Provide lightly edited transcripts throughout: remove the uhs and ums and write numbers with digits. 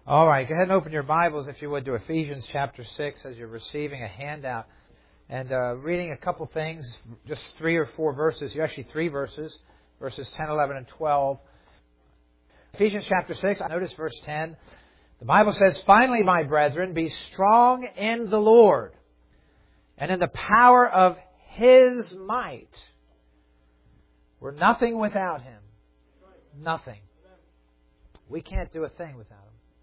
All right, go ahead and open your Bibles, if you would, to Ephesians chapter 6 as you're receiving a handout. And reading a couple things, just 3 or 4 verses. Actually 3 verses, verses 10, 11, and 12. Ephesians chapter 6, notice verse 10. The Bible says, "Finally, my brethren, be strong in the Lord and in the power of His might." We're nothing without Him. Nothing. We can't do a thing without Him.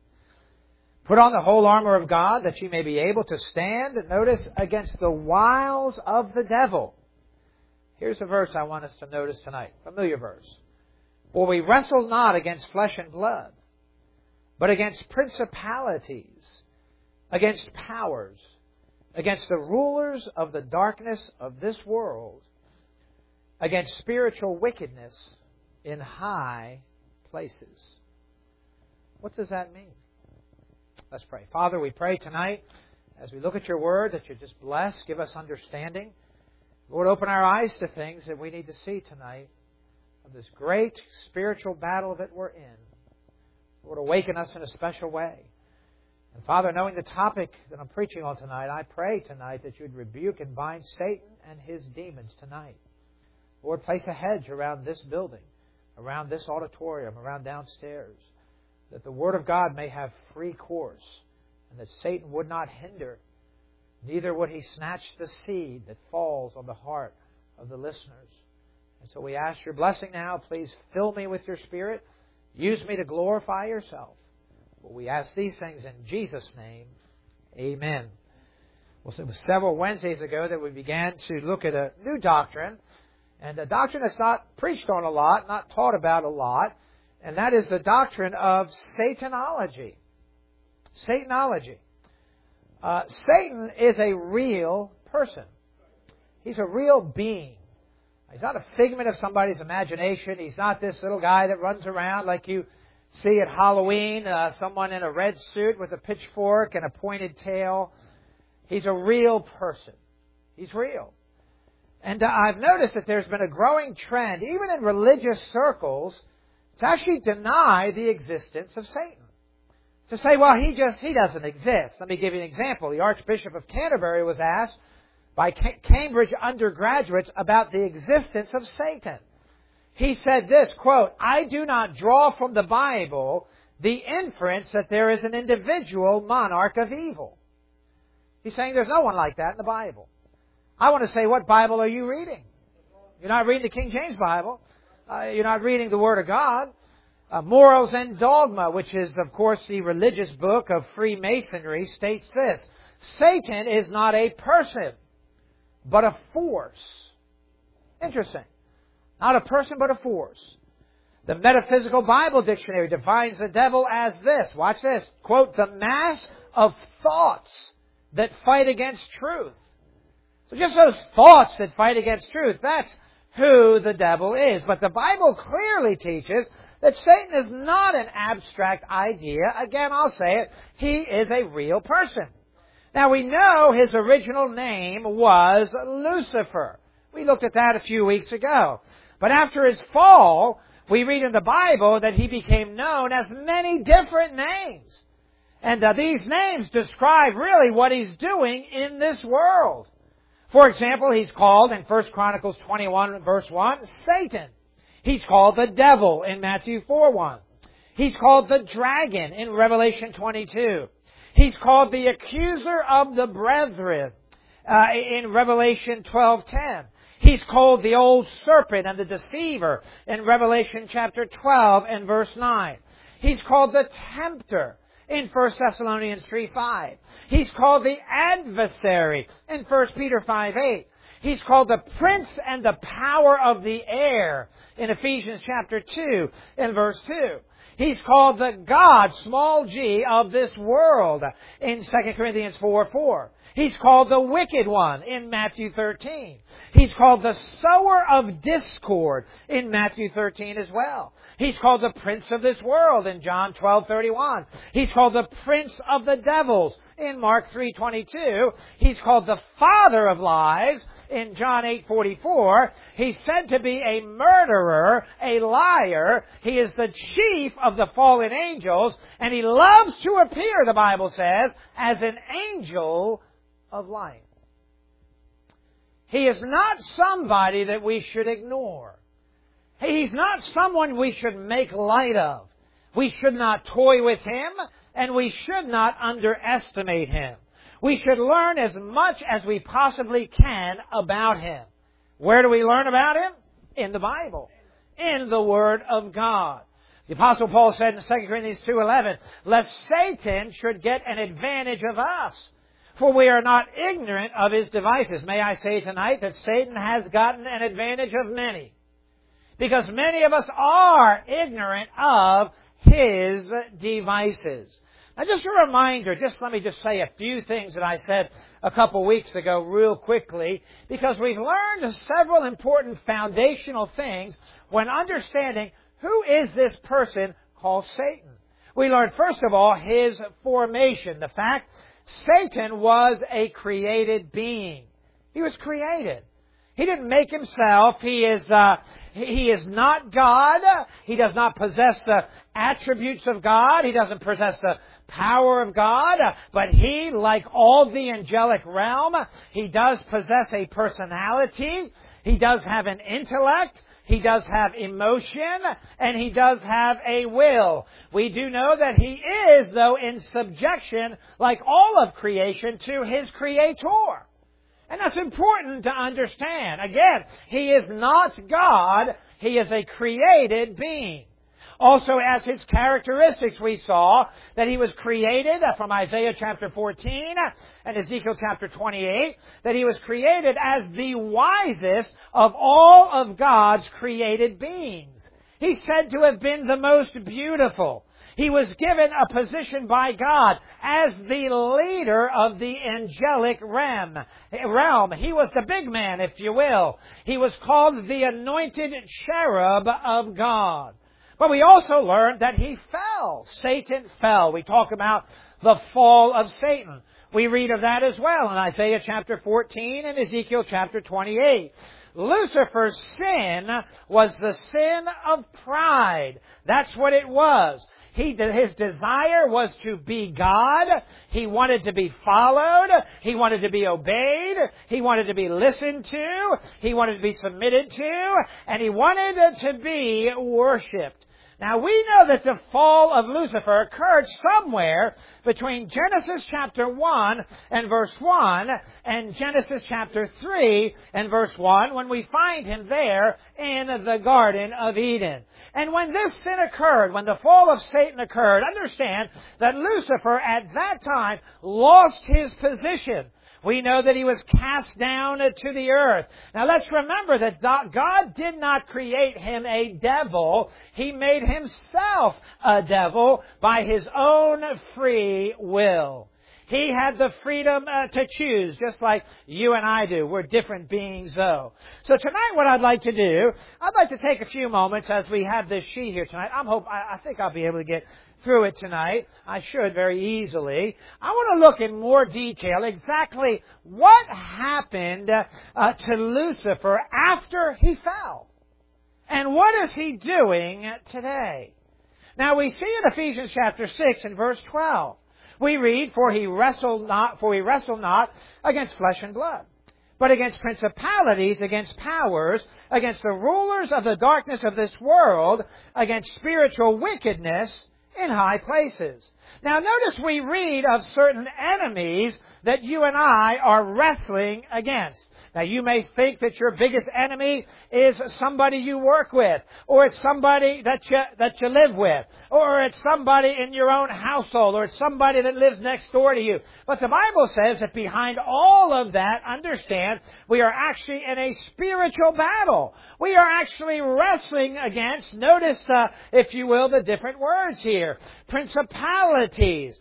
"Put on the whole armor of God, that ye may be able to stand," notice, "against the wiles of the devil." Here's a verse I want us to notice tonight. Familiar verse. "For we wrestle not against flesh and blood, but against principalities, against powers, against the rulers of the darkness of this world, against spiritual wickedness in high places." What does that mean? Let's pray. Father, we pray tonight, as we look at your word, that you just bless, give us understanding. Lord, open our eyes to things that we need to see tonight of this great spiritual battle that we're in. Lord, awaken us in a special way. And Father, knowing the topic that I'm preaching on tonight, I pray tonight that you'd rebuke and bind Satan and his demons tonight. Lord, place a hedge around this building, around this auditorium, around downstairs, that the Word of God may have free course, and that Satan would not hinder, neither would he snatch the seed that falls on the heart of the listeners. And so we ask your blessing now. Please fill me with your Spirit. Use me to glorify yourself. For we ask these things in Jesus' name. Amen. Well, it was several Wednesdays ago that we began to look at a new doctrine, and a doctrine that's not preached on a lot, not taught about a lot, and that is the doctrine of Satanology. Satanology. Satan is a real person. He's a real being. He's not a figment of somebody's imagination. He's not this little guy that runs around like you see at Halloween, someone in a red suit with a pitchfork and a pointed tail. He's a real person. He's real. And I've noticed that there's been a growing trend, even in religious circles, to actually deny the existence of Satan. To say, well, he doesn't exist. Let me give you an example. The Archbishop of Canterbury was asked by Cambridge undergraduates about the existence of Satan. He said this, quote, "I do not draw from the Bible the inference that there is an individual monarch of evil." He's saying there's no one like that in the Bible. I want to say, what Bible are you reading? You're not reading the King James Bible. You're not reading the Word of God. Morals and Dogma, which is, of course, the religious book of Freemasonry, states this: Satan is not a person, but a force. Interesting. Not a person, but a force. The Metaphysical Bible Dictionary defines the devil as this. Watch this. Quote, "the mass of thoughts that fight against truth." So just those thoughts that fight against truth, that's who the devil is. But the Bible clearly teaches that Satan is not an abstract idea. Again, I'll say it. He is a real person. Now, we know his original name was Lucifer. We looked at that a few weeks ago. But after his fall, we read in the Bible that he became known as many different names. And these names describe really what he's doing in this world. For example, he's called in 1 Chronicles 21, verse 1, Satan. He's called the devil in Matthew 4:1. He's called the dragon in Revelation 22. He's called the accuser of the brethren in Revelation 12:10. He's called the old serpent and the deceiver in Revelation chapter 12 and verse 9. He's called the tempter in 1 Thessalonians 3:5. He's called the adversary in 1 Peter 5:8. He's called the prince and the power of the air in Ephesians chapter 2 and verse 2. He's called the God, small g, of this world in 2 Corinthians 4:4. He's called the wicked one in Matthew 13. He's called the sower of discord in Matthew 13 as well. He's called the prince of this world in John 12:31. He's called the prince of the devils in Mark 3:22. He's called the father of lies in John 8:44. He's said to be a murderer, a liar. He is the chief of the fallen angels, and he loves to appear, the Bible says, as an angel of light. He is not somebody that we should ignore. He's not someone we should make light of. We should not toy with him, and we should not underestimate him. We should learn as much as we possibly can about him. Where do we learn about him? In the Bible. In the Word of God. The Apostle Paul said in 2 Corinthians 2:11, lest Satan should get an advantage of us, for we are not ignorant of his devices. May I say tonight that Satan has gotten an advantage of many. Because many of us are ignorant of his devices. Now just a reminder, let me say a few things that I said a couple weeks ago real quickly, because we've learned several important foundational things when understanding who is this person called Satan. We learned first of all his formation, the fact Satan was a created being. He was created. He didn't make himself. He is not God. He does not possess the attributes of God. He doesn't possess the power of God. But he, like all the angelic realm, he does possess a personality. He does have an intellect. He does have emotion. And he does have a will. We do know that he is, though, in subjection, like all of creation, to his Creator. And that's important to understand. Again, he is not God. He is a created being. Also, as his characteristics, we saw that he was created from Isaiah chapter 14 and Ezekiel chapter 28, that he was created as the wisest of all of God's created beings. He's said to have been the most beautiful. He was given a position by God as the leader of the angelic realm. He was the big man, if you will. He was called the anointed cherub of God. But we also learned that he fell. Satan fell. We talk about the fall of Satan. We read of that as well in Isaiah chapter 14 and Ezekiel chapter 28. Lucifer's sin was the sin of pride. That's what it was. His desire was to be God. He wanted to be followed. He wanted to be obeyed. He wanted to be listened to. He wanted to be submitted to. And he wanted to be worshipped. Now, we know that the fall of Lucifer occurred somewhere between Genesis chapter 1 and verse 1 and Genesis chapter 3 and verse 1 when we find him there in the Garden of Eden. And when this sin occurred, when the fall of Satan occurred, understand that Lucifer at that time lost his position. We know that he was cast down to the earth. Now let's remember that God did not create him a devil. He made himself a devil by his own free will. He had the freedom to choose, just like you and I do. We're different beings, though. So tonight what I'd like to do, I'd like to take a few moments as we have this sheet here tonight. I think I'll be able to get through it tonight. I should very easily. I want to look in more detail exactly what happened to Lucifer after he fell. And what is he doing today? Now we see in Ephesians chapter 6 and verse 12. We read, For we wrestle not against flesh and blood, but against principalities, against powers, against the rulers of the darkness of this world, against spiritual wickedness in high places. Now notice we read of certain enemies that you and I are wrestling against. Now you may think that your biggest enemy is somebody you work with, or it's somebody that you live with, or it's somebody in your own household, or it's somebody that lives next door to you. But the Bible says that behind all of that, understand, we are actually in a spiritual battle. We are actually wrestling against, notice, if you will, the different words here. Principalities,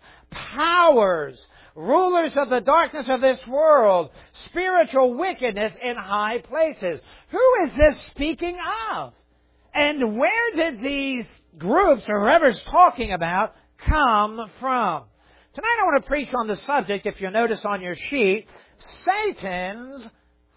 powers, rulers of the darkness of this world, spiritual wickedness in high places. Who is this speaking of? And where did these groups, or whoever's talking about, come from? Tonight I want to preach on the subject, if you'll notice on your sheet, Satan's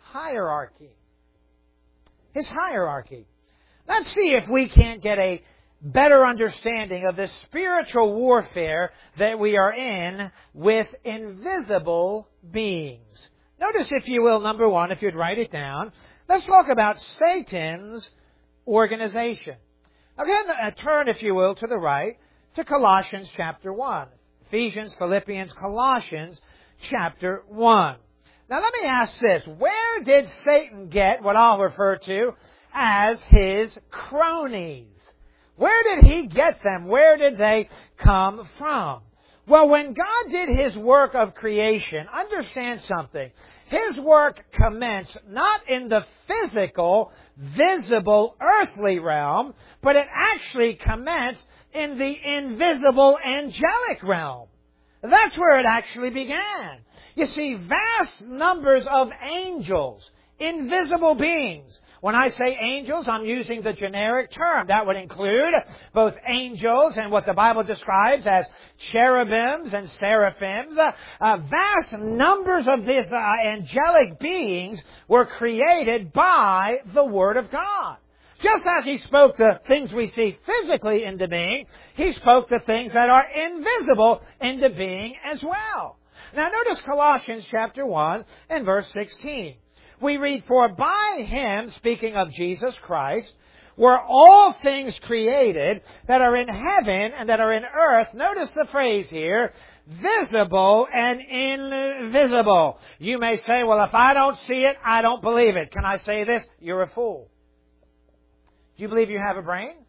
hierarchy. His hierarchy. Let's see if we can't get a better understanding of this spiritual warfare that we are in with invisible beings. Notice, if you will, number one, if you'd write it down, let's talk about Satan's organization. Again, turn, if you will, to the right, to Colossians chapter 1. Ephesians, Philippians, Colossians chapter 1. Now let me ask this. Where did Satan get what I'll refer to as his cronies? Where did he get them? Where did they come from? Well, when God did His work of creation, understand something. His work commenced not in the physical, visible, earthly realm, but it actually commenced in the invisible, angelic realm. That's where it actually began. You see, vast numbers of angels, invisible beings. When I say angels, I'm using the generic term. That would include both angels and what the Bible describes as cherubims and seraphims. Vast numbers of these angelic beings were created by the Word of God. Just as He spoke the things we see physically into being, He spoke the things that are invisible into being as well. Now notice Colossians chapter 1 and verse 16. We read, "For by Him," speaking of Jesus Christ, "were all things created that are in heaven and that are in earth." Notice the phrase here, visible and invisible. You may say, well, if I don't see it, I don't believe it. Can I say this? You're a fool. Do you believe you have a brain?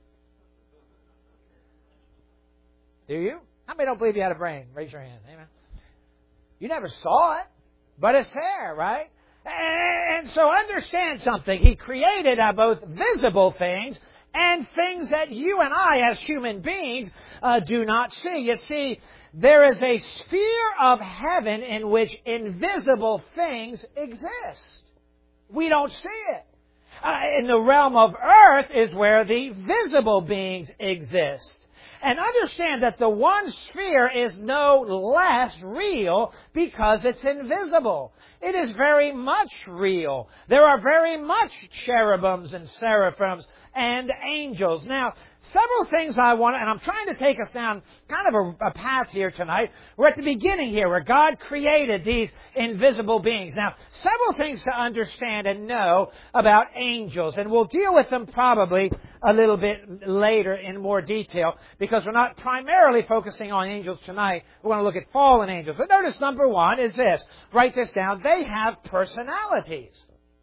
Do you? How many don't believe you had a brain? Raise your hand. Amen. You never saw it, but it's there, right? And so understand something. He created both visible things and things that you and I as human beings do not see. You see, there is a sphere of heaven in which invisible things exist. We don't see it. In the realm of earth is where the visible beings exist. And understand that the one sphere is no less real because it's invisible. It is very much real. There are very much cherubims and seraphims and angels. Now, several things I want, and I'm trying to take us down kind of a path here tonight. We're at the beginning here where God created these invisible beings. Now, several things to understand and know about angels, and we'll deal with them probably a little bit later in more detail because we're not primarily focusing on angels tonight. We're going to look at fallen angels. But notice number one is this. Write this down. They have personalities.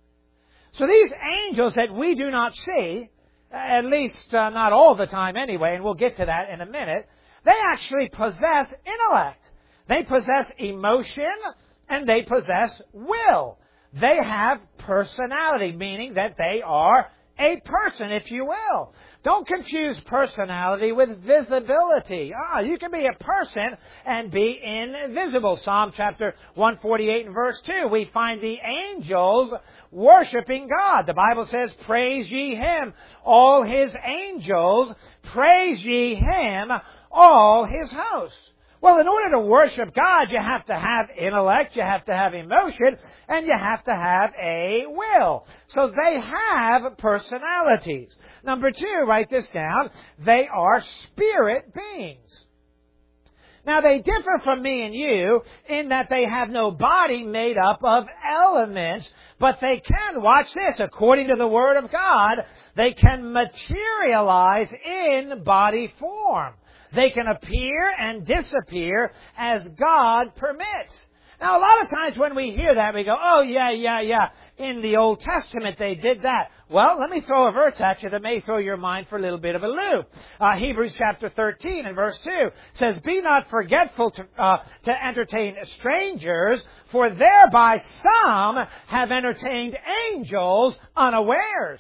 So these angels that we do not see, at least not all the time anyway, and we'll get to that in a minute, they actually possess intellect. They possess emotion, and they possess will. They have personality, meaning that they are a person, if you will. Don't confuse personality with visibility. You can be a person and be invisible. Psalm chapter 148 and verse 2, we find the angels worshiping God. The Bible says, "Praise ye Him, all His angels. Praise ye Him, all His hosts." Well, in order to worship God, you have to have intellect, you have to have emotion, and you have to have a will. So they have personalities. Number two, write this down, they are spirit beings. Now, they differ from me and you in that they have no body made up of elements, but they can, watch this, according to the Word of God, they can materialize in body form. They can appear and disappear as God permits. Now, a lot of times when we hear that, we go, oh, yeah. In the Old Testament, they did that. Well, let me throw a verse at you that may throw your mind for a little bit of a loop. Hebrews chapter 13 and verse 2 says, "Be not forgetful to entertain strangers, for thereby some have entertained angels unawares."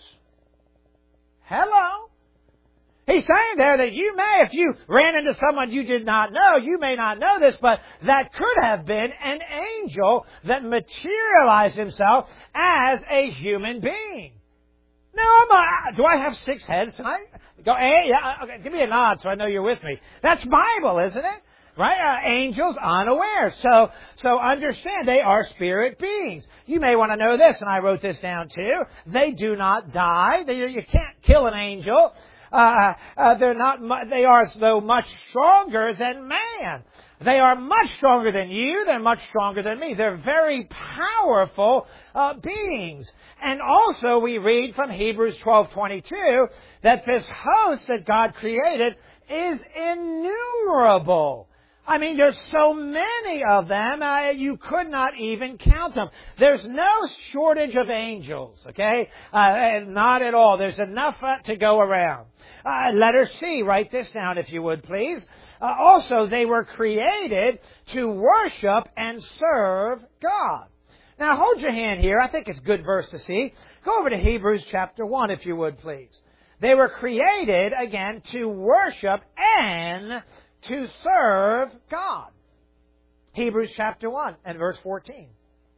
Hello. He's saying there that you may, if you ran into someone you did not know, you may not know this, but that could have been an angel that materialized himself as a human being. Now, do I have 6 heads tonight? Go, hey, yeah, okay, give me a nod so I know you're with me. That's Bible, isn't it? Right? Angels unaware. So understand, they are spirit beings. You may want to know this, and I wrote this down too. They do not die. You can't kill an angel. They are as though much stronger than man. They are much stronger than you. They're much stronger than me. They're very powerful beings. And also we read from Hebrews 12:22 that this host that God created is innumerable. I mean, there's so many of them, you could not even count them. There's no shortage of angels, okay? Not at all. There's enough to go around. Letter C, write this down if you would, please. Also, they were created to worship and serve God. Now, hold your hand here. I think it's a good verse to see. Go over to Hebrews chapter 1, if you would, please. They were created, again, to worship and to serve God. Hebrews chapter 1 and verse 14.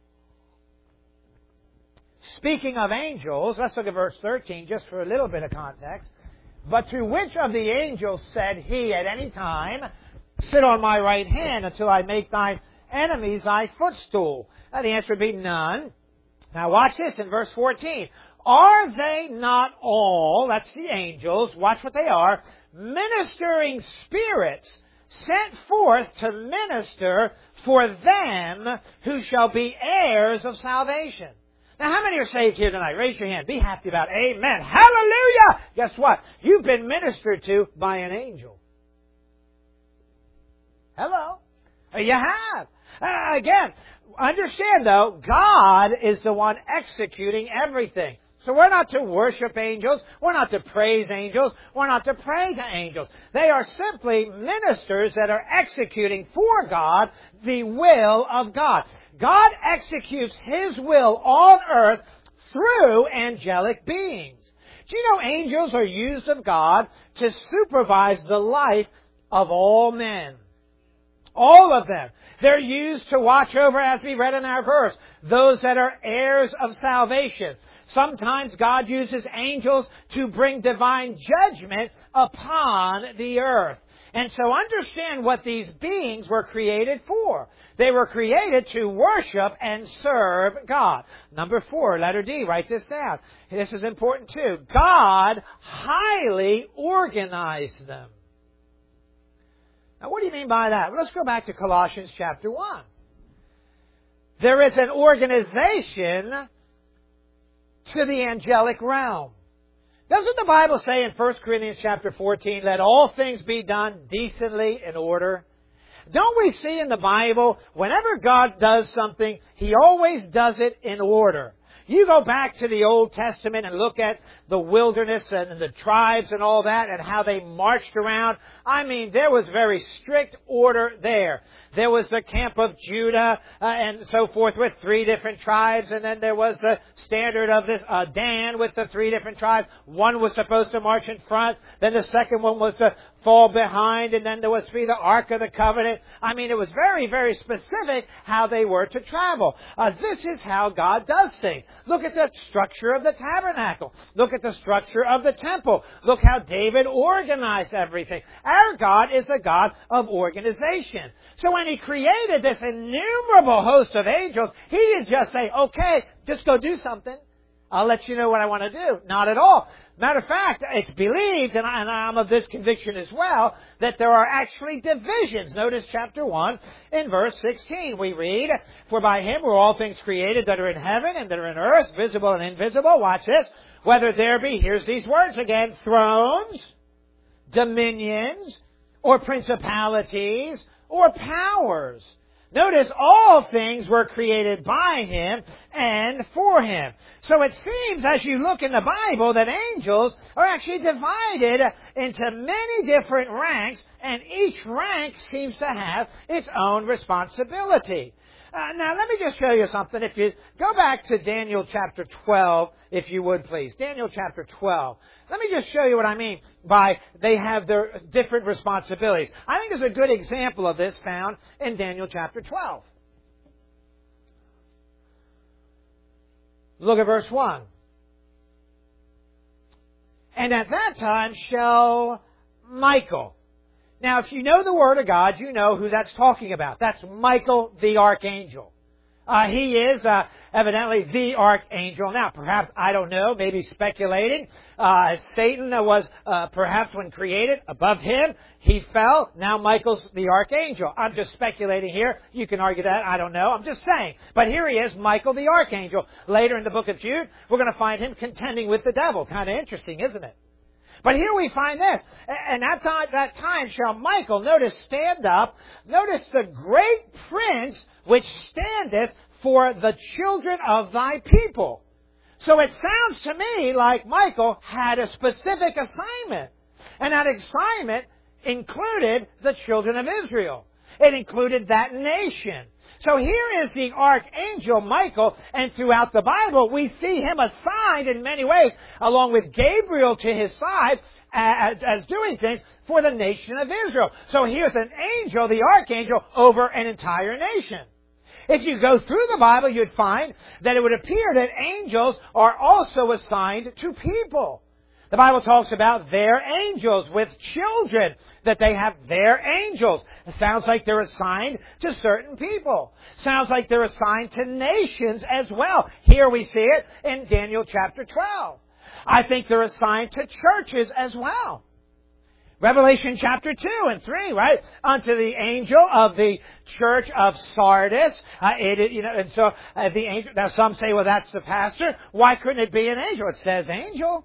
Speaking of angels, let's look at verse 13 just for a little bit of context. But to which of the angels said he at any time, sit on my right hand until I make thine enemies thy footstool? And the answer would be none. Now watch this in verse 14. Are they not all, that's the angels, watch what they are, ministering spirits sent forth to minister for them who shall be heirs of salvation? Now, how many are saved here tonight? Raise your hand. Be happy about it. Amen. Hallelujah! Guess what? You've been ministered to by an angel. Hello? You have. Again, understand though, God is the one executing everything. So we're not to worship angels. We're not to praise angels. We're not to pray to angels. They are simply ministers that are executing for God the will of God. God executes His will on earth through angelic beings. Do you know angels are used of God to supervise the life of all men? All of them. They're used to watch over, as we read in our verse, those that are heirs of salvation. Sometimes God uses angels to bring divine judgment upon the earth. And so understand what these beings were created for. They were created to worship and serve God. Number 4, letter D, write this down. This is important too. God highly organized them. Now what do you mean by that? Well, let's go back to Colossians chapter 1. There is an organization to the angelic realm. Doesn't the Bible say in 1 Corinthians chapter 14, let all things be done decently in order? Don't we see in the Bible, whenever God does something, He always does it in order. You go back to the Old Testament and look at the wilderness and the tribes and all that and how they marched around. I mean, there was very strict order there. There was the camp of Judah and so forth with 3 different tribes. And then there was the standard of this Dan with the 3 different tribes. One was supposed to march in front. Then the second one was to fall behind. And then there was to be the Ark of the Covenant. I mean, it was very, very specific how they were to travel. This is how God does things. Look at the structure of the tabernacle. Look at the structure of the temple. Look how David organized everything. Our God is a God of organization. So when He created this innumerable host of angels, He didn't just say, okay, just go do something. I'll let you know what I want to do. Not at all. Matter of fact, it's believed, and I'm of this conviction as well, that there are actually divisions. Notice chapter 1 in verse 16. We read, for by Him were all things created that are in heaven and that are in earth, visible and invisible. Watch this. Whether there be, here's these words again, thrones, dominions, or principalities, or powers. Notice all things were created by Him and for Him. So it seems as you look in the Bible that angels are actually divided into many different ranks, and each rank seems to have its own responsibility. Now let me just show you something. If you go back to Daniel chapter 12, if you would please. Daniel chapter 12. Let me just show you what I mean by they have their different responsibilities. I think there's a good example of this found in Daniel chapter 12. Look at verse 1. And at that time shall Michael. Now, if you know the Word of God, you know who that's talking about. That's Michael the archangel. He is evidently the archangel. Now, perhaps, I don't know, maybe speculating, Satan was perhaps when created above him, he fell. Now Michael's the archangel. I'm just speculating here. You can argue that. I don't know. I'm just saying. But here he is, Michael the archangel. Later in the book of Jude, we're going to find him contending with the devil. Kind of interesting, isn't it? But here we find this. And at that time shall Michael, notice, stand up. Notice the great prince which standeth for the children of thy people. So it sounds to me like Michael had a specific assignment. And that assignment included the children of Israel. It included that nation. So here is the archangel Michael, and throughout the Bible we see him assigned in many ways, along with Gabriel to his side, as doing things for the nation of Israel. So here's an angel, the archangel, over an entire nation. If you go through the Bible, you'd find that it would appear that angels are also assigned to people. The Bible talks about their angels with children, that they have their angels. It sounds like they're assigned to certain people. Sounds like they're assigned to nations as well. Here we see it in Daniel chapter 12. I think they're assigned to churches as well. Revelation chapter 2 and 3, right? Unto the angel of the church of Sardis. And so the angel. Now some say, well, that's the pastor. Why couldn't it be an angel? It says angel.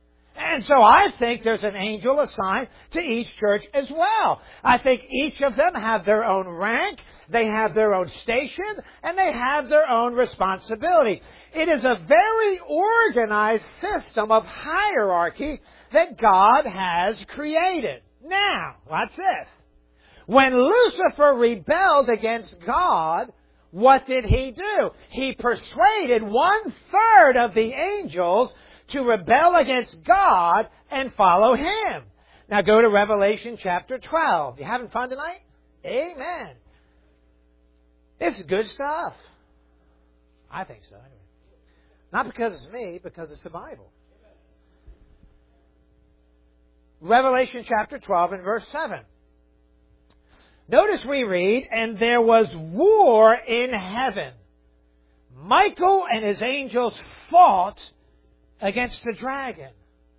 And so I think there's an angel assigned to each church as well. I think each of them have their own rank, they have their own station, and they have their own responsibility. It is a very organized system of hierarchy that God has created. Now, watch this. When Lucifer rebelled against God, what did he do? He persuaded 1/3 of the angels to rebel against God and follow him. Now go to Revelation chapter 12. You having fun tonight? Amen. This is good stuff. I think so, anyway. Not because it's me, because it's the Bible. Revelation chapter 12 and verse 7. Notice we read, and there was war in heaven. Michael and his angels fought against the dragon.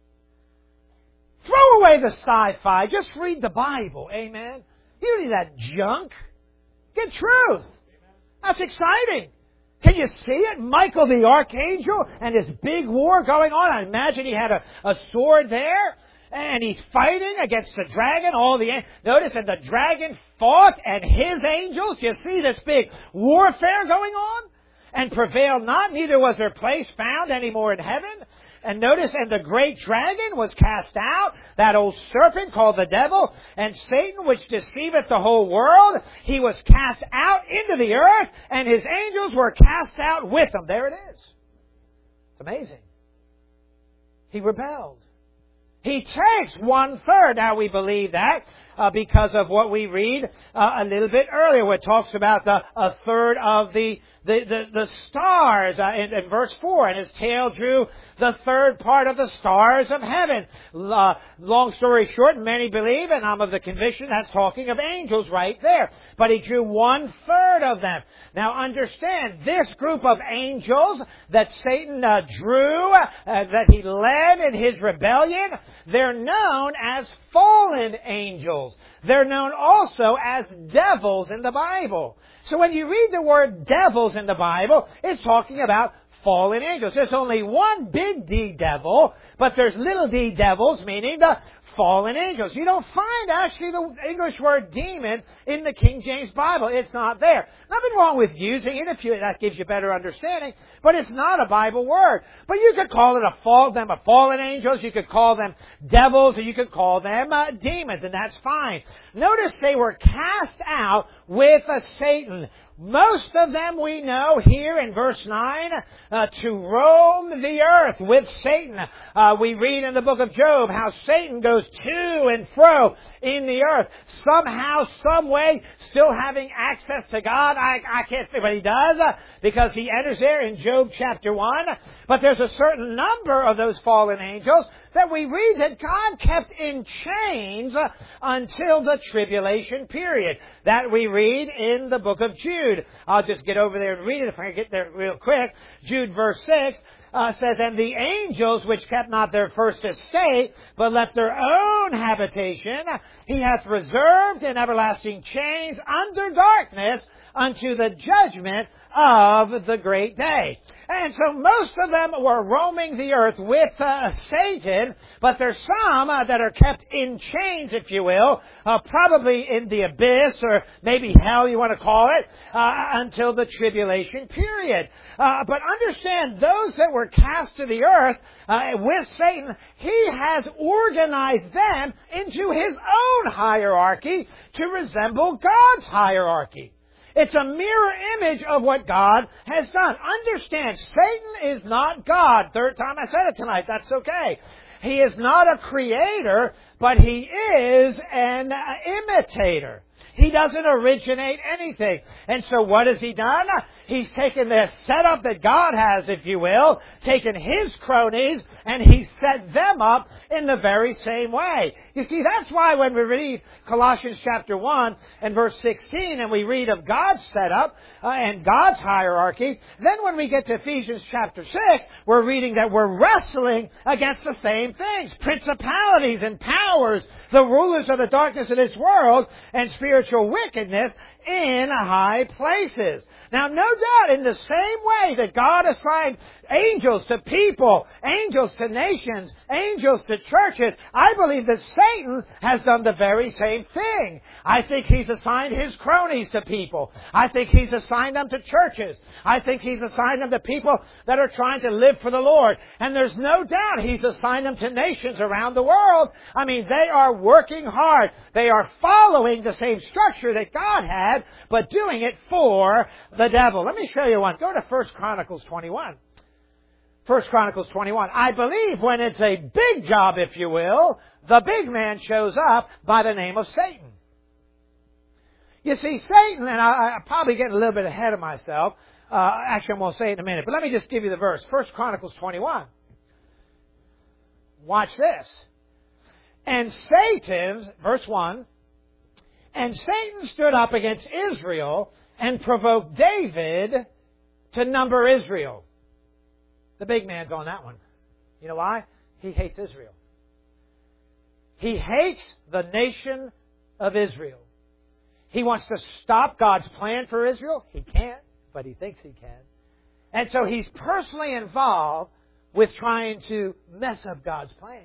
Throw away the sci-fi. Just read the Bible. Amen. You don't need that junk. Get truth. That's exciting. Can you see it? Michael the archangel and his big war going on. I imagine he had a sword there. And he's fighting against the dragon. Notice, and the dragon fought and his angels. You see this big warfare going on? And prevailed not, neither was their place found any more in heaven. And notice, and the great dragon was cast out, that old serpent called the devil, and Satan, which deceiveth the whole world, he was cast out into the earth, and his angels were cast out with him. There it is. It's amazing. He rebelled. He takes 1/3. Now we believe that because of what we read a little bit earlier, where it talks about a third of the stars in verse 4, and his tail drew the third part of the stars of heaven. Long story short, many believe, and I'm of the conviction that's talking of angels right there. But he drew 1/3 of them. Now understand, this group of angels that Satan drew, that he led in his rebellion, they're known as fallen angels. They're known also as devils in the Bible. So when you read the word devils in the Bible, it's talking about fallen angels. There's only one big D devil, but there's little d devils, meaning the fallen angels. You don't find actually the English word demon in the King James Bible. It's not there. Nothing wrong with using it if that gives you better understanding, but it's not a Bible word. But you could call it fallen angels, you could call them devils, or you could call them demons, and that's fine. Notice they were cast out with Satan. Most of them we know here in verse 9 to roam the earth with Satan. We read in the book of Job how Satan goes to and fro in the earth. Somehow, some way, still having access to God. I can't say what he does because he enters there in Job chapter 1. But there's a certain number of those fallen angels that we read that God kept in chains until the tribulation period. That we read in the book of Jude. I'll just get over there and read it if I can get there real quick. Jude verse 6 says, "And the angels which kept not their first estate, but left their own habitation, He hath reserved in everlasting chains under darkness unto the judgment of the great day." And so most of them were roaming the earth with Satan, but there's some that are kept in chains, if you will, probably in the abyss, or maybe hell you want to call it, until the tribulation period. But understand, those that were cast to the earth with Satan, he has organized them into his own hierarchy to resemble God's hierarchy. It's a mirror image of what God has done. Understand, Satan is not God. Third time I said it tonight. That's okay. He is not a creator, but he is an imitator. He doesn't originate anything. And so what has he done? He's taken the setup that God has, if you will, taken his cronies, and he set them up in the very same way. You see, that's why when we read Colossians chapter 1 and verse 16, and we read of God's setup and God's hierarchy, then when we get to Ephesians chapter 6, we're reading that we're wrestling against the same things. Principalities and powers, the rulers of the darkness of this world, and spiritual wickedness in high places. Now, no doubt, in the same way that God assigned angels to people, angels to nations, angels to churches, I believe that Satan has done the very same thing. I think he's assigned his cronies to people. I think he's assigned them to churches. I think he's assigned them to people that are trying to live for the Lord. And there's no doubt he's assigned them to nations around the world. I mean, they are working hard. They are following the same structure that God had, but doing it for the devil. Let me show you one. Go to 1 Chronicles 21. 1 Chronicles 21. I believe when it's a big job, if you will, the big man shows up by the name of Satan. You see, Satan, and I'm probably getting a little bit ahead of myself. Actually, I'm going to say it in a minute, but let me just give you the verse. 1 Chronicles 21. Watch this. And Satan, verse 1, and Satan stood up against Israel and provoked David to number Israel. The big man's on that one. You know why? He hates Israel. He hates the nation of Israel. He wants to stop God's plan for Israel. He can't, but he thinks he can. And so he's personally involved with trying to mess up God's plan.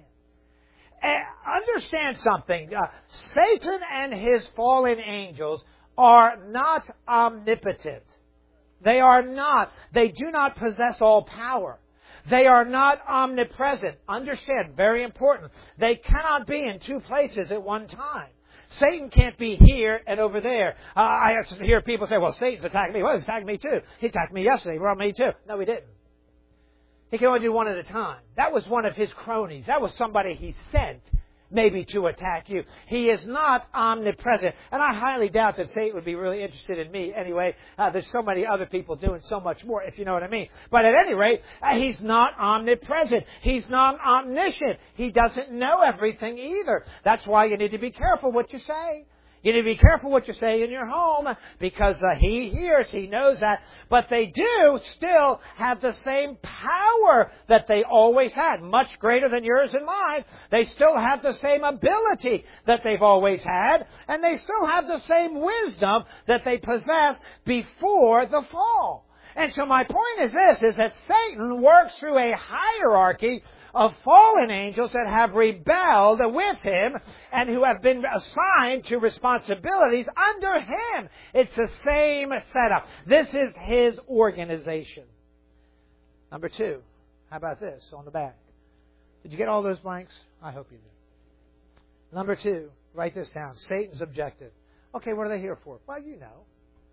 Understand something. Satan and his fallen angels are not omnipotent. They are not. They do not possess all power. They are not omnipresent. Understand, very important. They cannot be in two places at one time. Satan can't be here and over there. I hear people say, well, Satan's attacking me. Well, he's attacking me too. He attacked me yesterday. Well, me too. No, he didn't. He can only do one at a time. That was one of his cronies. That was somebody he sent maybe to attack you. He is not omnipresent. And I highly doubt that Satan would be really interested in me. Anyway, there's so many other people doing so much more, if you know what I mean. But at any rate, he's not omnipresent. He's not omniscient. He doesn't know everything either. That's why you need to be careful what you say. You need to be careful what you say in your home, because he hears, he knows that. But they do still have the same power that they always had, much greater than yours and mine. They still have the same ability that they've always had, and they still have the same wisdom that they possessed before the fall. And so my point is this, is that Satan works through a hierarchy of fallen angels that have rebelled with him and who have been assigned to responsibilities under him. It's the same setup. This is his organization. Number 2. How about this on the back? Did you get all those blanks? I hope you did. Number 2. Write this down. Satan's objective. Okay, what are they here for? Well, you know.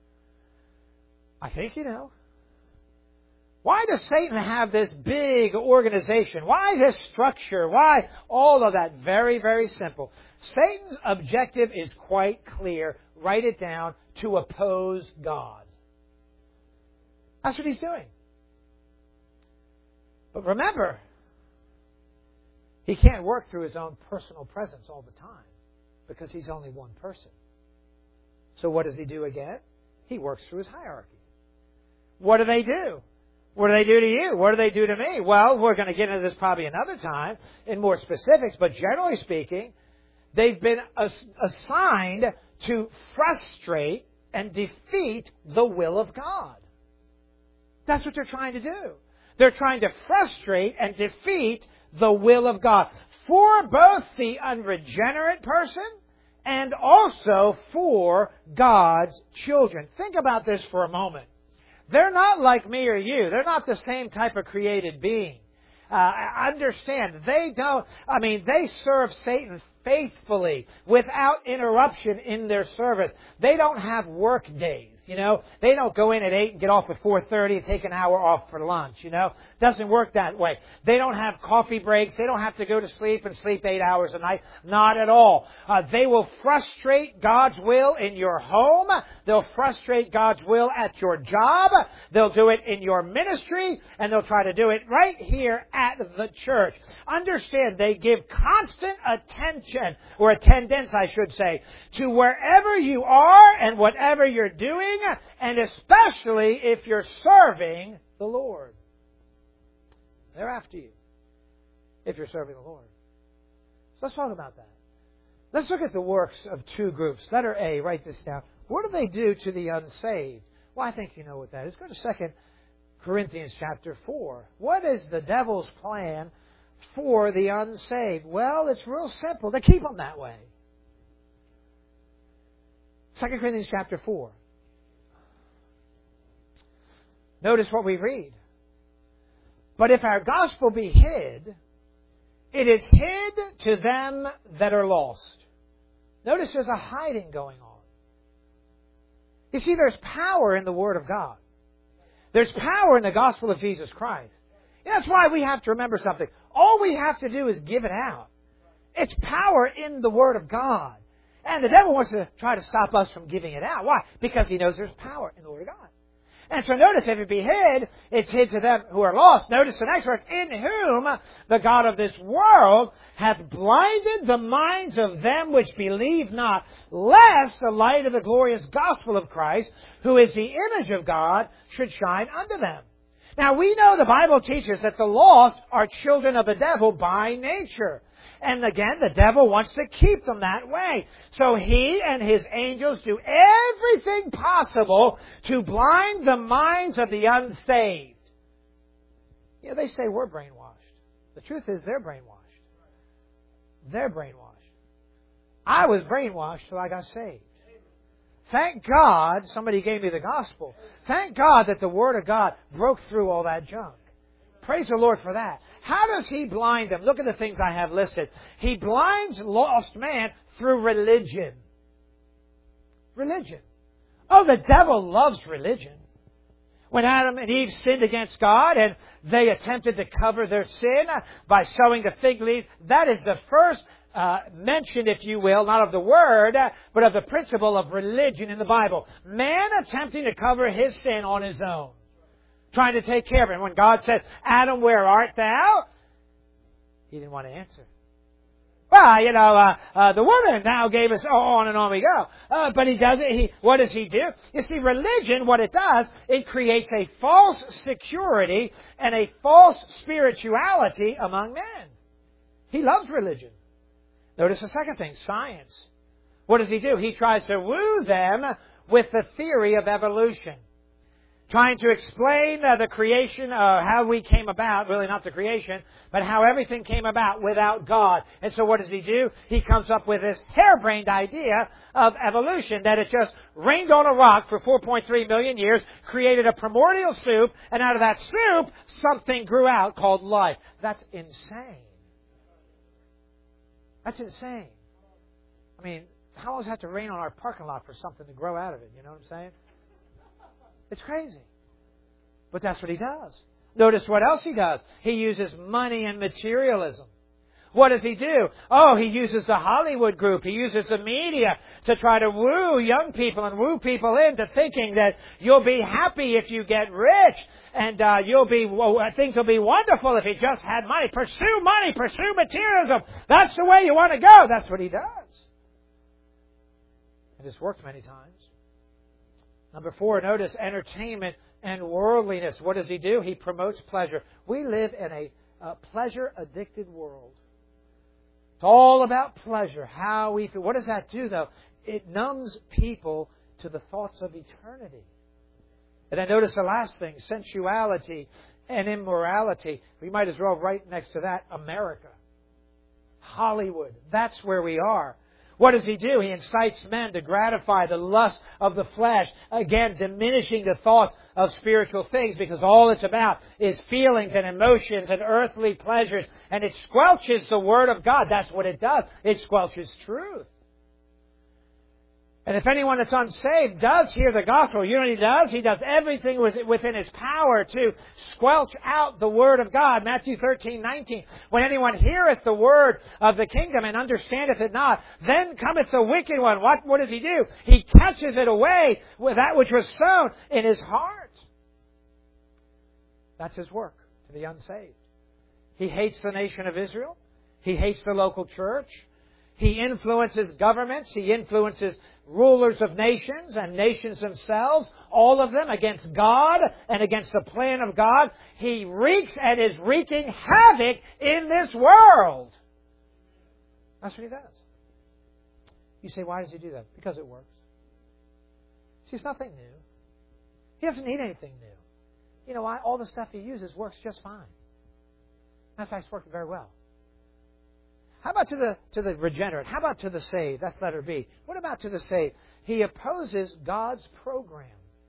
I think you know. Why does Satan have this big organization? Why this structure? Why all of that? Very, very simple. Satan's objective is quite clear. Write it down. To oppose God. That's what he's doing. But remember, He can't work through His own personal presence all the time because He's only one person. So what does He do again? He works through His hierarchy. What do they do? What do they do to you? What do they do to me? Well, we're going to get into this probably another time in more specifics, but generally speaking, they've been assigned to frustrate and defeat the will of God. That's what they're trying to do. They're trying to frustrate and defeat the will of God for both the unregenerate person and also for God's children. Think about this for a moment. They're not like me or you. They're not the same type of created being. Understand, they serve Satan faithfully without interruption in their service. They don't have work days. They don't go in at 8 and get off at 4:30 and take an hour off for lunch. Doesn't work that way. They don't have coffee breaks. They don't have to go to sleep and sleep 8 hours a night. Not at all. They will frustrate God's will in your home. They'll frustrate God's will at your job. They'll do it in your ministry, and they'll try to do it right here at the church. Understand, they give constant attention, or attendance, I should say, to wherever you are and whatever you're doing, and especially if you're serving the Lord. They're after you if you're serving the Lord. So let's talk about that. Let's look at the works of two groups. Letter A, write this down. What do they do to the unsaved? Well, I think you know what that is. Go to 2 Corinthians chapter 4. What is the devil's plan for the unsaved? Well, it's real simple. To keep them that way. 2 Corinthians chapter 4. Notice what we read. But if our gospel be hid, it is hid to them that are lost. Notice there's a hiding going on. You see, there's power in the Word of God. There's power in the gospel of Jesus Christ. And that's why we have to remember something. All we have to do is give it out. It's power in the Word of God. And the devil wants to try to stop us from giving it out. Why? Because he knows there's power in the Word of God. And so notice, if it be hid, it's hid to them who are lost. Notice the next verse. In whom the God of this world hath blinded the minds of them which believe not, lest the light of the glorious gospel of Christ, who is the image of God, should shine unto them. Now, we know the Bible teaches that the lost are children of the devil by nature. And again, the devil wants to keep them that way. So he and his angels do everything possible to blind the minds of the unsaved. They say we're brainwashed. The truth is they're brainwashed. They're brainwashed. I was brainwashed till I got saved. Thank God somebody gave me the gospel. Thank God that the Word of God broke through all that junk. Praise the Lord for that. How does He blind them? Look at the things I have listed. He blinds lost man through religion. Religion. Oh, the devil loves religion. When Adam and Eve sinned against God and they attempted to cover their sin by sowing the fig leaf, that is the first mention, if you will, not of the word, but of the principle of religion in the Bible. Man attempting to cover his sin on his own. Trying to take care of it. And when God said, Adam, where art thou? He didn't want to answer. Well, the woman now gave us, on and on we go. But he does it. What does he do? You see, religion, what it does, it creates a false security and a false spirituality among men. He loves religion. Notice the second thing, science. What does he do? He tries to woo them with the theory of evolution. Trying to explain the creation, how we came about, really not the creation, but how everything came about without God. And so what does he do? He comes up with this harebrained idea of evolution, that it just rained on a rock for 4.3 million years, created a primordial soup, and out of that soup, something grew out called life. That's insane. That's insane. I mean, how long does it have to rain on our parking lot for something to grow out of it? You know what I'm saying? It's crazy. But that's what he does. Notice what else he does. He uses money and materialism. What does he do? Oh, he uses the Hollywood group. He uses the media to try to woo young people and woo people into thinking that you'll be happy if you get rich and things will be wonderful if you just had money. Pursue materialism. That's the way you want to go. That's what he does. And it's worked many times. Number 4, notice entertainment and worldliness. What does he do? He promotes pleasure. We live in a pleasure-addicted world. It's all about pleasure, how we feel. What does that do, though? It numbs people to the thoughts of eternity. And then notice the last thing, sensuality and immorality. We might as well write next to that, America. Hollywood. That's where we are. What does he do? He incites men to gratify the lust of the flesh. Again, diminishing the thought of spiritual things, because all it's about is feelings and emotions and earthly pleasures. And it squelches the Word of God. That's what it does. It squelches truth. And if anyone that's unsaved does hear the gospel, you know what he does? He does everything within his power to squelch out the word of God. Matthew 13:19. When anyone heareth the word of the kingdom and understandeth it not, then cometh the wicked one. What does he do? He catches it away with that which was sown in his heart. That's his work to the unsaved. He hates the nation of Israel. He hates the local church. He influences governments. He influences rulers of nations and nations themselves, all of them against God and against the plan of God. He wreaks and is wreaking havoc in this world. That's what he does. You say, why does he do that? Because it works. See, it's nothing new. He doesn't need anything new. You know why? All the stuff he uses works just fine. Matter of fact, it's working very well. How about to the regenerate? How about to the saved? That's letter B. What about to the saved? He opposes God's program.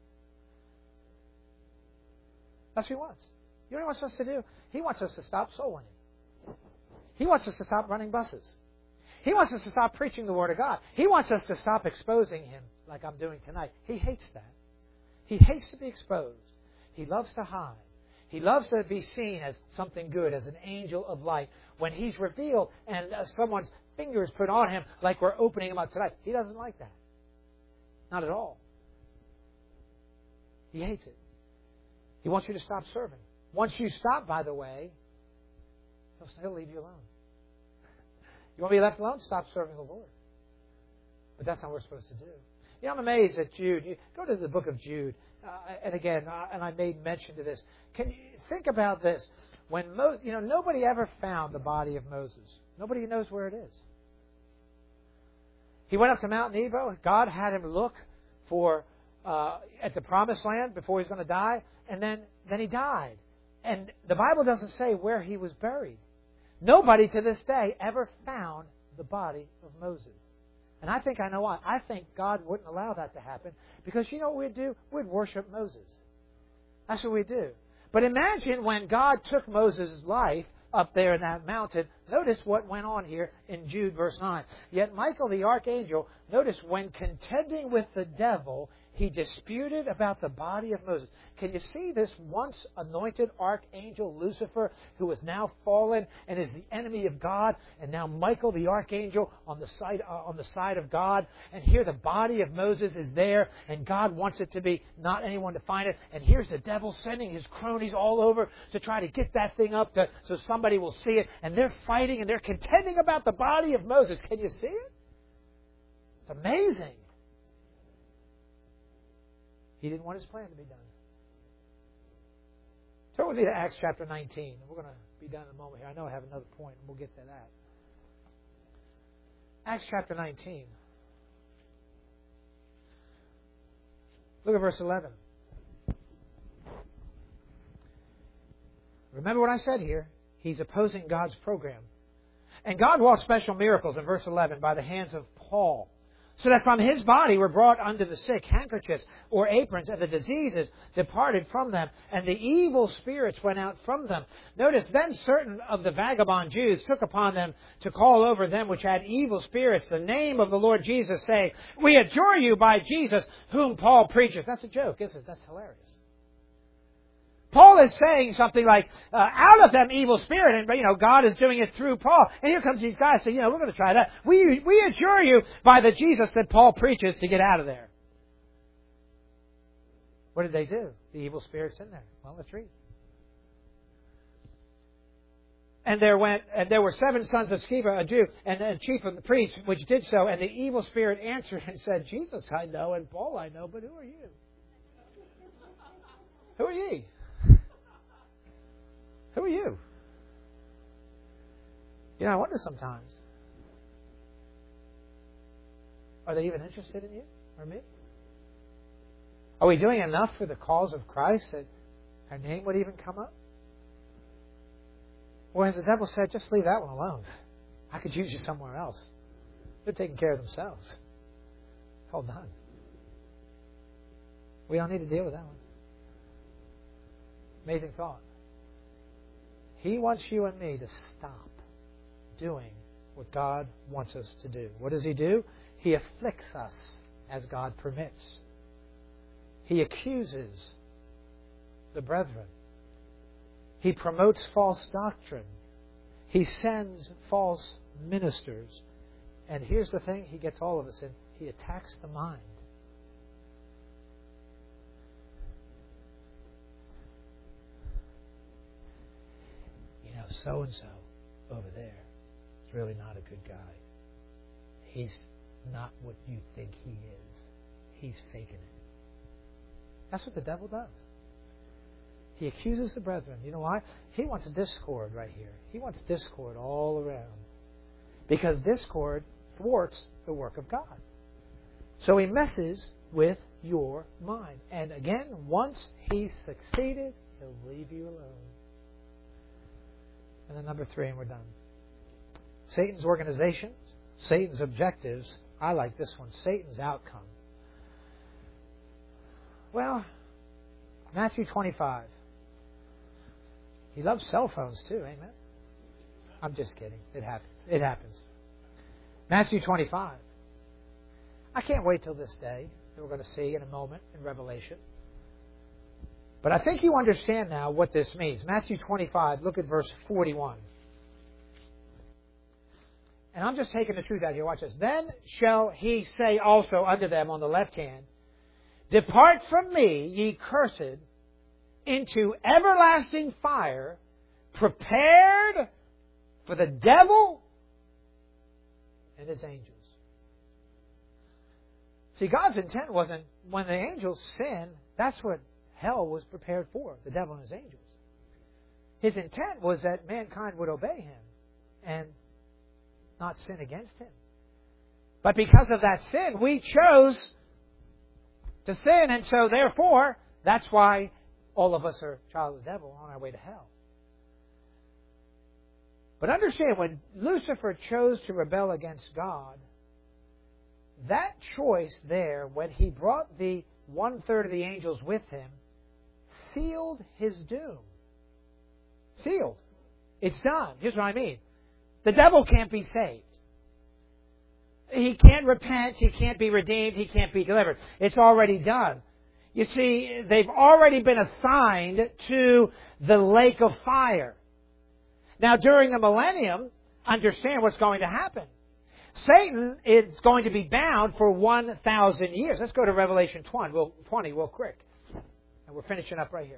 That's what he wants. You know what he wants us to do? He wants us to stop soul winning. He wants us to stop running buses. He wants us to stop preaching the Word of God. He wants us to stop exposing Him like I'm doing tonight. He hates that. He hates to be exposed. He loves to hide. He loves to be seen as something good, as an angel of light. When He's revealed and someone's finger is put on Him like we're opening Him up tonight, He doesn't like that. Not at all. He hates it. He wants you to stop serving. Once you stop, by the way, He'll leave you alone. You want to be left alone? Stop serving the Lord. But that's not what we're supposed to do. You know, I'm amazed at Jude. You go to the book of Jude, and again, and I made mention to this. Can you think about this? When nobody ever found the body of Moses. Nobody knows where it is. He went up to Mount Nebo. God had him look for at the Promised Land before he was going to die, and then he died. And the Bible doesn't say where he was buried. Nobody to this day ever found the body of Moses. And I think I know why. I think God wouldn't allow that to happen because you know what we'd do? We'd worship Moses. That's what we'd do. But imagine when God took Moses' life up there in that mountain. Notice what went on here in Jude verse 9. Yet Michael the archangel, notice when contending with the devil, he disputed about the body of Moses. Can you see this once anointed archangel Lucifer, who is now fallen and is the enemy of God, and now Michael the archangel on the side of God, and here the body of Moses is there, and God wants it to be not anyone to find it, and here's the devil sending his cronies all over to try to get that thing up so somebody will see it, and they're fighting and they're contending about the body of Moses. Can you see it? It's amazing. He didn't want his plan to be done. Turn with me to Acts chapter 19. We're going to be done in a moment here. I know I have another point, and we'll get to that. Acts chapter 19. Look at verse 11. Remember what I said here. He's opposing God's program. And God wrought special miracles in verse 11 by the hands of Paul, so that from his body were brought unto the sick handkerchiefs or aprons, and the diseases departed from them, and the evil spirits went out from them. Notice, then certain of the vagabond Jews took upon them to call over them which had evil spirits the name of the Lord Jesus, saying, We adjure you by Jesus, whom Paul preacheth. That's a joke, isn't it? That's hilarious. Paul is saying something like, out of them evil spirit, and God is doing it through Paul. And here comes these guys saying, we're going to try that. We adjure you by the Jesus that Paul preaches to get out of there. What did they do? The evil spirit's in there. Well, let's read. And there were 7 sons of Sceva, a Jew, and the chief of the priests, which did so. And the evil spirit answered and said, Jesus I know, and Paul I know, but who are you? Who are ye? Who are you? I wonder sometimes. Are they even interested in you or me? Are we doing enough for the cause of Christ that our name would even come up? Or as the devil said, just leave that one alone. I could use you somewhere else. They're taking care of themselves. It's all done. We don't need to deal with that one. Amazing thought. He wants you and me to stop doing what God wants us to do. What does He do? He afflicts us as God permits. He accuses the brethren. He promotes false doctrine. He sends false ministers. And here's the thing He gets all of us in. He attacks the mind. So-and-so over there is really not a good guy. He's not what you think he is. He's faking it. That's what the devil does. He accuses the brethren. You know why? He wants discord right here. He wants discord all around. Because discord thwarts the work of God. So he messes with your mind. And again, once he's succeeded, he'll leave you alone. And then number 3, and we're done. Satan's organizations, Satan's objectives. I like this one. Satan's outcome. Well, Matthew 25. He loves cell phones too, amen? I'm just kidding. It happens. It happens. Matthew 25. I can't wait till this day that we're going to see in a moment in Revelation. But I think you understand now what this means. Matthew 25, look at verse 41. And I'm just taking the truth out here. Watch this. Then shall he say also unto them on the left hand, Depart from me, ye cursed, into everlasting fire, prepared for the devil and his angels. See, God's intent wasn't when the angels sinned, that's what hell was prepared for, the devil and his angels. His intent was that mankind would obey him and not sin against him. But because of that sin, we chose to sin, and so therefore, that's why all of us are child of the devil on our way to hell. But understand, when Lucifer chose to rebel against God, that choice there, when he brought the 1/3 of the angels with him, sealed his doom. Sealed. It's done. Here's what I mean. The devil can't be saved. He can't repent. He can't be redeemed. He can't be delivered. It's already done. You see, they've already been assigned to the lake of fire. Now, during the millennium, understand what's going to happen. Satan is going to be bound for 1,000 years. Let's go to Revelation 20 real quick. And we're finishing up right here.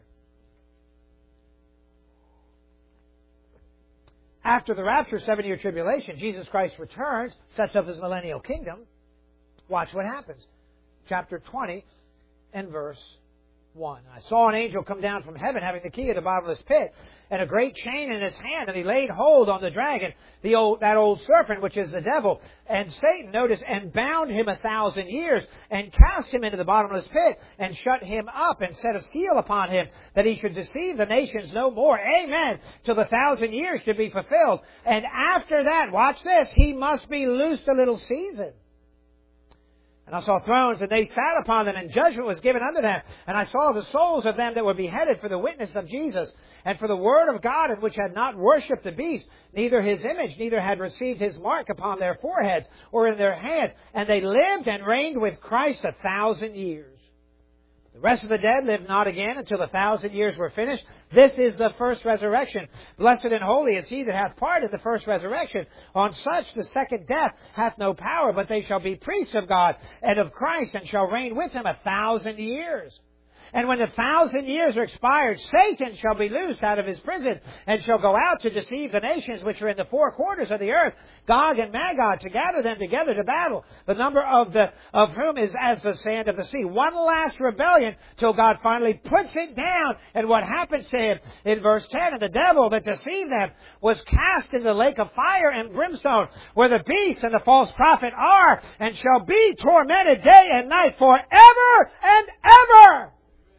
After the rapture, 7-year tribulation, Jesus Christ returns, sets up his millennial kingdom. Watch what happens. Chapter 20 and verse 1. I saw an angel come down from heaven having the key of the bottomless pit and a great chain in his hand, and he laid hold on the dragon, that old serpent, which is the devil, and Satan, notice, and bound him 1,000 years, and cast him into the bottomless pit, and shut him up, and set a seal upon him, that he should deceive the nations no more. Amen. Till the 1,000 years should be fulfilled. And after that, watch this, he must be loosed a little season. And I saw thrones, and they sat upon them, and judgment was given unto them. And I saw the souls of them that were beheaded for the witness of Jesus, and for the word of God, and which had not worshipped the beast, neither his image, neither had received his mark upon their foreheads or in their hands. And they lived and reigned with Christ 1,000 years. The rest of the dead lived not again until the 1,000 years were finished. This is the first resurrection. Blessed and holy is he that hath part in the first resurrection. On such the second death hath no power, but they shall be priests of God and of Christ, and shall reign with him 1,000 years. And when the 1,000 years are expired, Satan shall be loosed out of his prison, and shall go out to deceive the nations which are in the four quarters of the earth, Gog and Magog, to gather them together to battle, the number of whom is as the sand of the sea. One last rebellion till God finally puts it down. And what happens to him in verse 10, and the devil that deceived them was cast into the lake of fire and brimstone, where the beast and the false prophet are, and shall be tormented day and night forever and ever.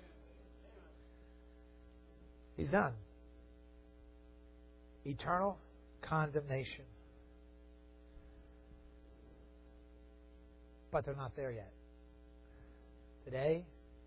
He's done. Eternal condemnation. But they're not there yet. Today,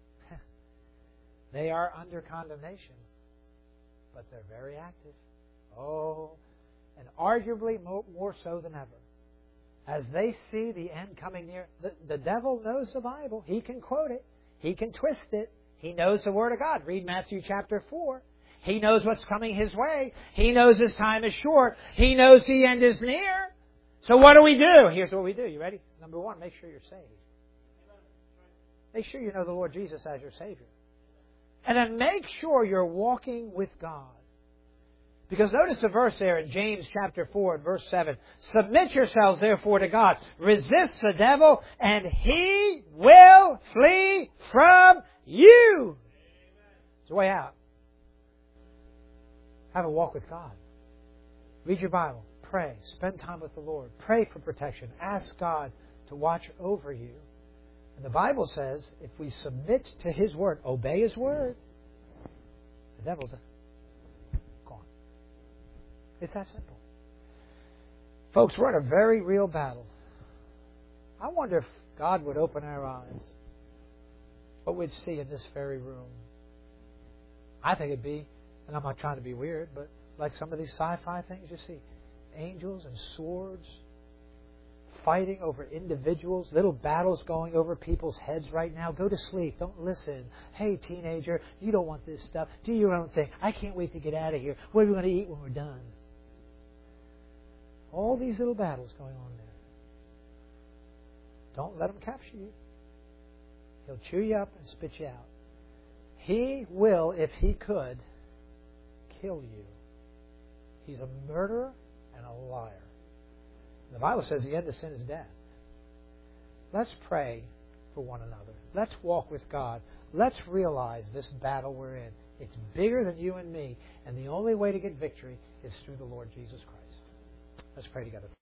they are under condemnation, but they're very active. Oh, and arguably more so than ever. As they see the end coming near, the devil knows the Bible. He can quote it. He can twist it. He knows the Word of God. Read Matthew chapter 4. He knows what's coming his way. He knows his time is short. He knows the end is near. So what do we do? Here's what we do. You ready? Number one, make sure you're saved. Make sure you know the Lord Jesus as your Savior. And then make sure you're walking with God. Because notice the verse there in James chapter 4 and verse 7. Submit yourselves therefore to God. Resist the devil and he will flee from you. It's the way out. Have a walk with God. Read your Bible. Pray. Spend time with the Lord. Pray for protection. Ask God to watch over you. And the Bible says if we submit to His Word, obey His Word, the devil's gone. It's that simple. Folks, we're in a very real battle. I wonder if God would open our eyes, what we'd see in this very room. I think it'd be, and I'm not trying to be weird, but like some of these sci-fi things you see. Angels and swords fighting over individuals, little battles going over people's heads right now. Go to sleep. Don't listen. Hey, teenager, you don't want this stuff. Do your own thing. I can't wait to get out of here. What are we going to eat when we're done? All these little battles going on there. Don't let them capture you. He'll chew you up and spit you out. He will, if he could, kill you. He's a murderer and a liar. The Bible says the end of sin is death. Let's pray for one another. Let's walk with God. Let's realize this battle we're in. It's bigger than you and me, and the only way to get victory is through the Lord Jesus Christ. Let's pray together.